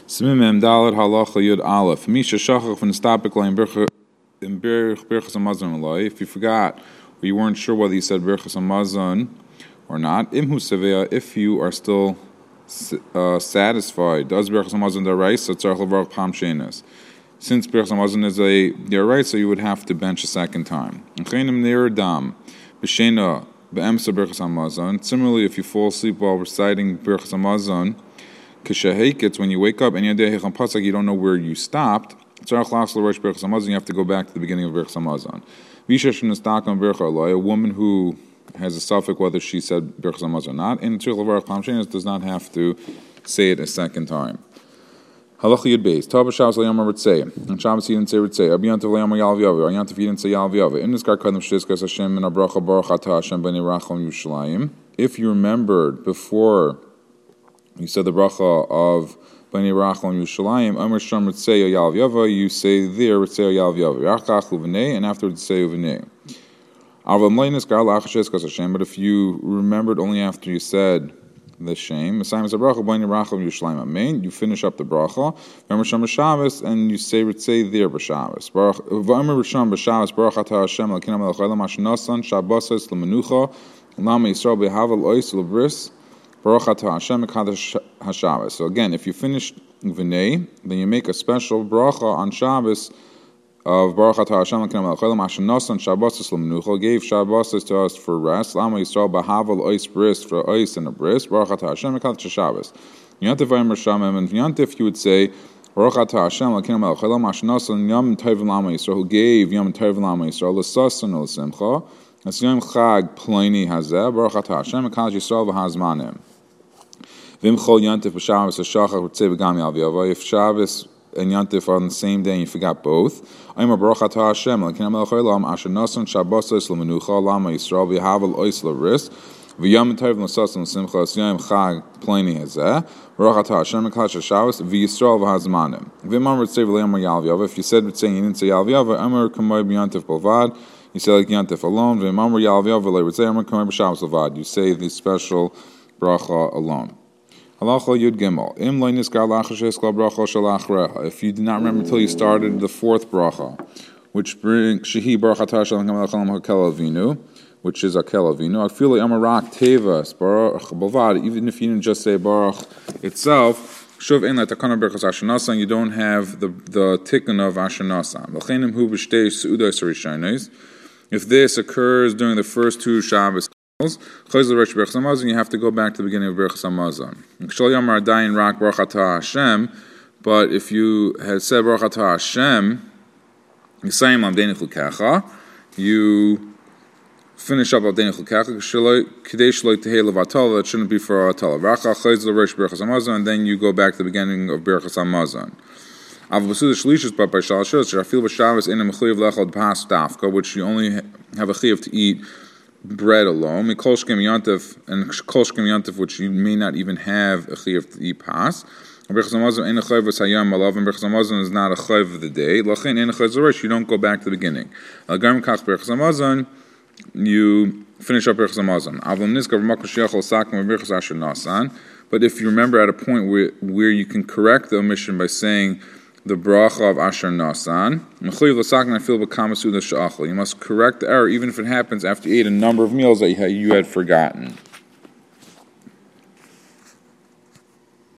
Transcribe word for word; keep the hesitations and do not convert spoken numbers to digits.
Smimem Dalet Halacha Yud Aleph. Misha Shachach from the Stapik Line in Birchas Hamazon Loi. If you forgot, or you weren't sure whether you said Birchas Hamazon or not, Imhu Sevea, if you are still uh, satisfied, does Birchas Hamazon Daraisa Tzarech Levarach Pam Shenas? Since Birchas Hamazon is a Daraisa, you would have to bench a second time. Chenim Neir Dam B'Shena Be'emsa Birchas Hamazon. Similarly, if you fall asleep while reciting Birchas Hamazon, Kishahekitz, when you wake up and you don't know where you stopped, you have to go back to the beginning of Birchas Hamazon. A woman who has a suffix whether she said Birchas Hamazon or not, and does not have to say it a second time. Halacha Yud Beis. Tov Shabbos Layom Ritzei. On Shabbos he didn't say Ritzei. Abi Yantav Layom Yalav Yavi. On Yantav he didn't say Yalav Yavi. In this Gar Kadam Shizkas Hashem Min Abracha Baruch Atah Hashem Bnei Rachel Yushalayim. If you remembered before you said the bracha of Bnei Rachel and Yushalayim, Amr Sham Ritzei Yalav Yava, you say there Ritzei Yalav Yava. Yachach Uvenei, and afterwards say Uvenei. Avam Leinis Gar Lach Shizkas Hashem. But if you remembered only after you said the shame, Messiah the bracha Bnei Rachel and Yushalayim Amen, you finish up the bracha. Amr Sham B'Shabbos, and you say Ritzei there B'Shabbos. Amr Sham B'Shabbos Baruch Atah Hashem Lakinam Elchaylam Ashnasan Shabbosas L'Menucha Lama Yisrael B'Havel Ois L'Bris. So again, if you finish V'nei, then you make a special bracha on Shabbos of Baruch Atah Hashem L'Kinem L'Chelam Asher Nosan Shabbos L'Menucha, gave Shabbos to us for rest. Lama Yisrael B'Havel Ois Bris, for Ois and a Bris. Baruch Atah Hashem L'Kinem Shabbos. Yantif Vayim Rashamim, and Yantif you would say Baruch Atah Hashem L'Kinem L'Chelam Asher Nosan Yom Tov Lama Yisrael, who gave Yom Tov Lama Yisrael L'Sasan L'Simcha. As Yom Chag Pliny Hazeh Baruch Atah Hashem L'Kinem Yisrael V'Hazmanim. Vimchol Yantif b'Shabbos Hashachar Ritzei V'Gam Yalav Yava. If Shabbos and Yantif are on the same day and you forgot both, I'm a Baruch Atah Hashem L'Kinam L'Cholam Asher Nasan Shabbos L'Menucha Lama Yisrael V'Havel Ois L'Ris V'Yom Tov L'Sasan L'Simcha Yom Chag Pliny Hazeh Baruch Atah Hashem L'Kal Shabbos V'Yisrael V'Hazmanim. V'Imam Ritzei V'Le'am Yalav Yava. If you said Ritzei and you didn't say Yalav Yava, Amar Kamay B'Yantif B'Vad. You say like Yantif alone. V'Imam Yalav Yava L'Ritzei Amar Kamay B'Shabbos B'Vad. You say the special bracha alone. Halacha Yud Gimel. Im lo niskar lachashes kol bracha shalachrecha. If you did not remember until you started the fourth bracha, which brings shehi baruch atah shalom kamelam hakel avinu, which is hakel avinu. I feel like amarak tevas baruch bavad. Even if you didn't just say baruch itself, shuv ein latakana berachas ashanasan. You don't have the the tikkun of ashanasan. V'chenim hu b'shtei seudos harishonos. If this occurs during the first two Shabbos, you have to go back to the beginning of Birchas Hamazon. But if you had said Baruch Atah Hashem, you finish up Aldein Chukecha, that shouldn't be for Atala. And then you go back to the beginning of Birchas Hamazon. Which you only have a chiyuv to eat bread alone, and kolshkem yantif, which you may not even have a chiyuv to eat pas. Birchas Hamazon ain't a chayv v'sayam alav, and Birchas Hamazon is not a chayv of the day. Lachin ain't a chayv zorish. You don't go back to the beginning. Agam kach Birchas Hamazon, you finish up Birchas Hamazon. Avlam niskav makoshiachol sakim Birchas Asher Nasan. But if you remember at a point where where you can correct the omission by saying the bracha of Asher Nasan, you must correct the error even if it happens after you ate a number of meals that you had forgotten.